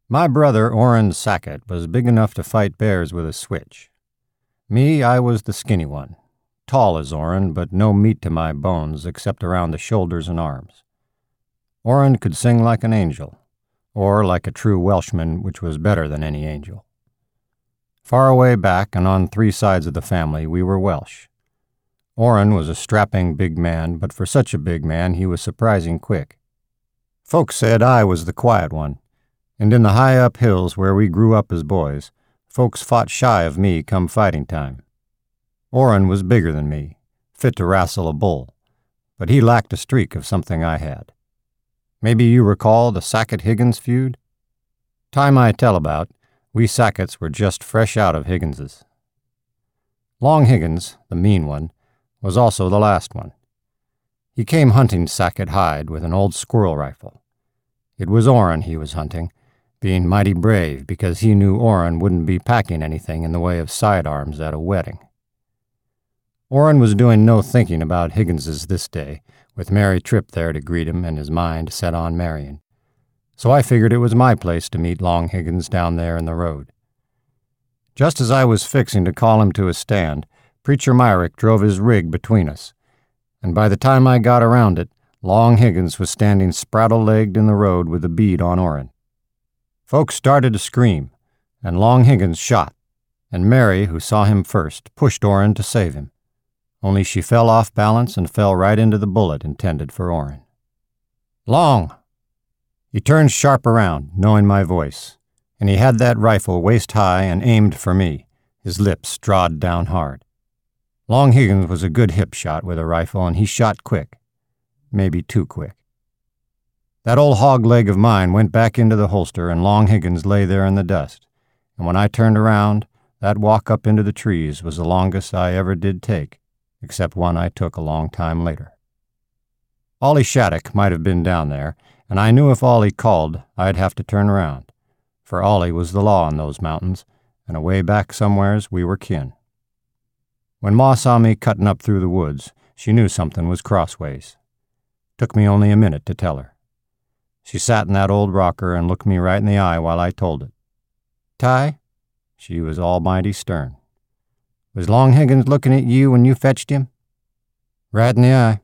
My brother, Orrin Sackett, was big enough to fight bears with a switch. Me, I was the skinny one. Tall as Orrin, but no meat to my bones except around the shoulders and arms. Orrin could sing like an angel, or like a true Welshman, which was better than any angel. Far away back and on three sides of the family, we were Welsh. Orrin was a strapping big man, but for such a big man, he was surprising quick. Folks said I was the quiet one, and in the high-up hills where we grew up as boys, folks fought shy of me come fighting time. Orrin was bigger than me, fit to wrestle a bull, but he lacked a streak of something I had. Maybe you recall the Sackett-Higgins feud? Time I tell about, we Sacketts were just fresh out of Higginses. Long Higgins, the mean one, was also the last one. He came hunting Sackett hide with an old squirrel rifle. It was Orrin he was hunting, being mighty brave because he knew Orrin wouldn't be packing anything in the way of sidearms at a wedding. Orrin was doing no thinking about Higginses this day, with Mary Tripp there to greet him and his mind set on marrying. So I figured it was my place to meet Long Higgins down there in the road. Just as I was fixing to call him to a stand, Preacher Myrick drove his rig between us, and by the time I got around it, Long Higgins was standing spraddle-legged in the road with a bead on Orrin. Folks started to scream, and Long Higgins shot, and Mary, who saw him first, pushed Orrin to save him. Only she fell off balance and fell right into the bullet intended for Orrin. Long! He turned sharp around, knowing my voice, and he had that rifle waist-high and aimed for me, his lips drawed down hard. Long Higgins was a good hip shot with a rifle, and he shot quick. Maybe too quick. That old hog leg of mine went back into the holster, and Long Higgins lay there in the dust, and when I turned around, that walk up into the trees was the longest I ever did take, except one I took a long time later. Ollie Shattuck might have been down there, and I knew if Ollie called, I'd have to turn around, for Ollie was the law in those mountains, and away back somewheres we were kin. When Ma saw me cutting up through the woods, she knew something was crossways. Took me only a minute to tell her. She sat in that old rocker and looked me right in the eye while I told it. "Ty," she was almighty stern, "was Long Higgins looking at you when you fetched him?" "Right in the eye."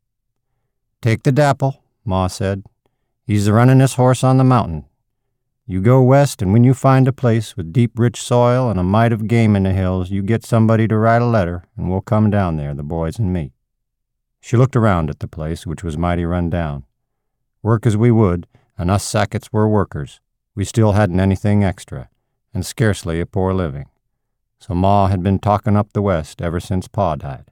"Take the dapple," Ma said. "He's the runningest horse on the mountain. You go west, and when you find a place with deep, rich soil and a mite of game in the hills, you get somebody to write a letter, and we'll come down there, the boys and me." She looked around at the place, which was mighty run down. Work as we would, and us Sacketts were workers, we still hadn't anything extra, and scarcely a poor living. So Ma had been talking up the west ever since Pa died.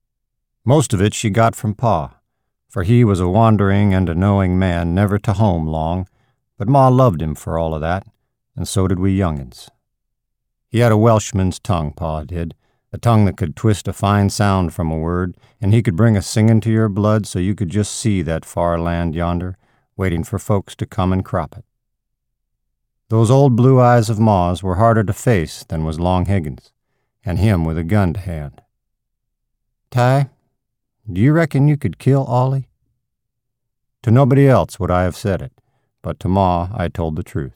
Most of it she got from Pa, for he was a wandering and a knowing man, never to home long, but Ma loved him for all of that, and so did we young'uns. He had a Welshman's tongue, Pa did, a tongue that could twist a fine sound from a word, and he could bring a singing to your blood so you could just see that far land yonder, waiting for folks to come and crop it. Those old blue eyes of Ma's were harder to face than was Long Higgins, and him with a gun to hand. "Ty, do you reckon you could kill Ollie?" To nobody else would I have said it, but to Ma I told the truth.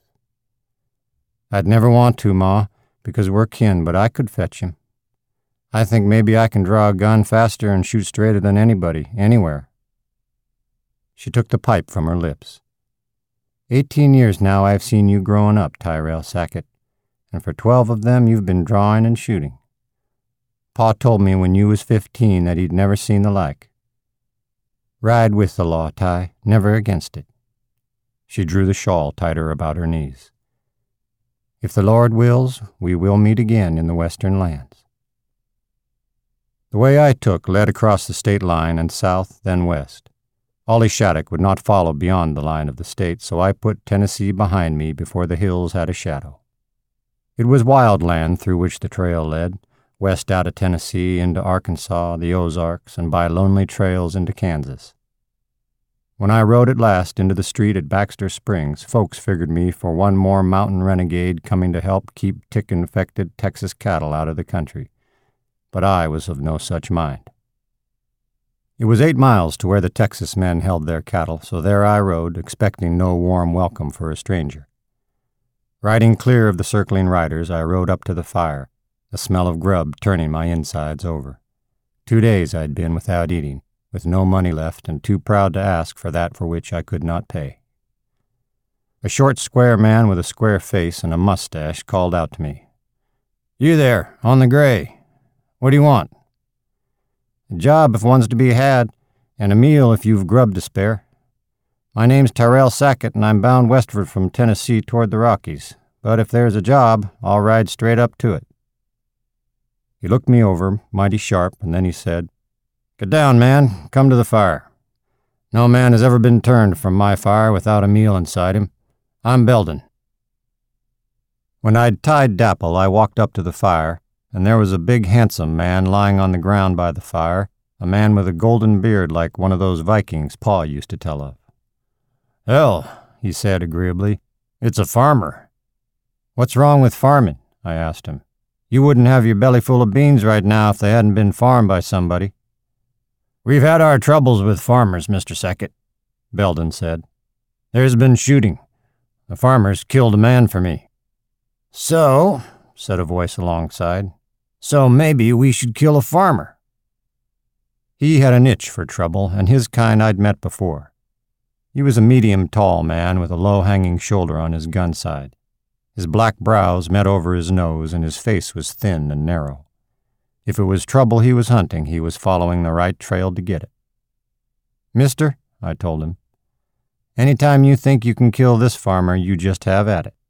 "I'd never want to, Ma, because we're kin, but I could fetch him. I think maybe I can draw a gun faster and shoot straighter than anybody, anywhere." She took the pipe from her lips. 18 years now I've seen you growing up, Tyrell Sackett, and for 12 of them you've been drawing and shooting. Pa told me when you was 15 that he'd never seen the like. Ride with the law, Ty, never against it." She drew the shawl tighter about her knees. "If the Lord wills, we will meet again in the western lands." The way I took led across the state line and south, then west. Ollie Shattuck would not follow beyond the line of the state, so I put Tennessee behind me before the hills had a shadow. It was wild land through which the trail led, west out of Tennessee into Arkansas, the Ozarks, and by lonely trails into Kansas. When I rode at last into the street at Baxter Springs, folks figured me for one more mountain renegade coming to help keep tick-infected Texas cattle out of the country. But I was of no such mind. It was 8 miles to where the Texas men held their cattle, so there I rode, expecting no warm welcome for a stranger. Riding clear of the circling riders, I rode up to the fire, the smell of grub turning my insides over. 2 days I'd been without eating, with no money left and too proud to ask for that for which I could not pay. A short, square man with a square face and a mustache called out to me. "You there, on the gray. What do you want?" "A job if one's to be had, and a meal if you've grub to spare. My name's Tyrell Sackett, and I'm bound westward from Tennessee toward the Rockies, but if there's a job, I'll ride straight up to it." He looked me over, mighty sharp, and then he said, "Get down, man. Come to the fire. No man has ever been turned from my fire without a meal inside him. I'm Belden." When I'd tied Dapple, I walked up to the fire, and there was a big, handsome man lying on the ground by the fire, a man with a golden beard like one of those Vikings Pa used to tell of. "Hell," he said agreeably, "it's a farmer." "What's wrong with farming?" I asked him. "You wouldn't have your belly full of beans right now if they hadn't been farmed by somebody." "We've had our troubles with farmers, Mr. Sackett," Belden said. "There's been shooting. The farmers killed a man for me." "So," said a voice alongside, "so maybe we should kill a farmer." He had an itch for trouble, and his kind I'd met before. He was a medium-tall man with a low-hanging shoulder on his gun side. His black brows met over his nose, and his face was thin and narrow. If it was trouble he was hunting, he was following the right trail to get it. "Mister," I told him, "any time you think you can kill this farmer, you just have at it."